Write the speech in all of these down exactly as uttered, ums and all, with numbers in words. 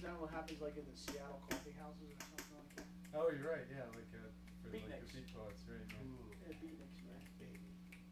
that what happens like in the Seattle coffee houses or something like that? Oh, you're right. Yeah, like uh, for like Beatniks. the beat poets, right? Yeah. Ooh, Yeah, beatniks, man. yes, baby.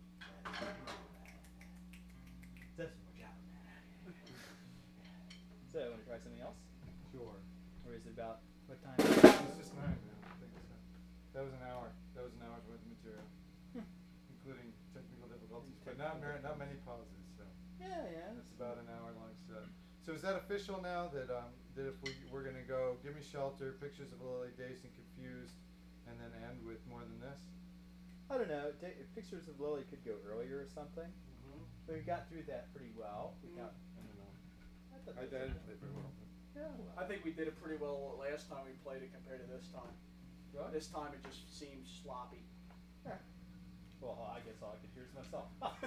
That's more job, man. So, want to try something else? Sure. Or is it about what time? It's just nine now. I think so. That was an hour. That was an hour's worth of material, including technical difficulties, but not mar- not many pauses. So Yeah, yeah. it's about an hour long set. So is that official now that um that if we we're gonna go Give Me Shelter, Pictures of Lily, Dazed and Confused, and then end with More Than This? I don't know. Da- Pictures of Lily could go earlier or something. Mm-hmm. But we got through that pretty well. We Mm. got. I don't know. I, thought I, I that was didn't okay. play very well. But Yeah, well. I think we did it pretty well last time we played it compared to this time. Really? This time it just seems sloppy. Yeah. Well, I guess all I could hear is myself.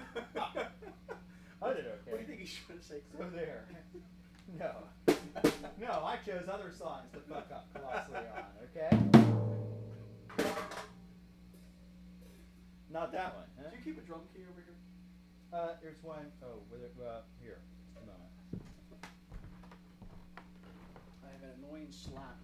I did okay. What do you think he should have said? So there. No. No, I chose other songs to fuck up colossally on, okay? Not that one, huh? Do you keep a drum key over here? Uh, here's one. Oh, with it, uh, here. Just a moment. I have an annoying slap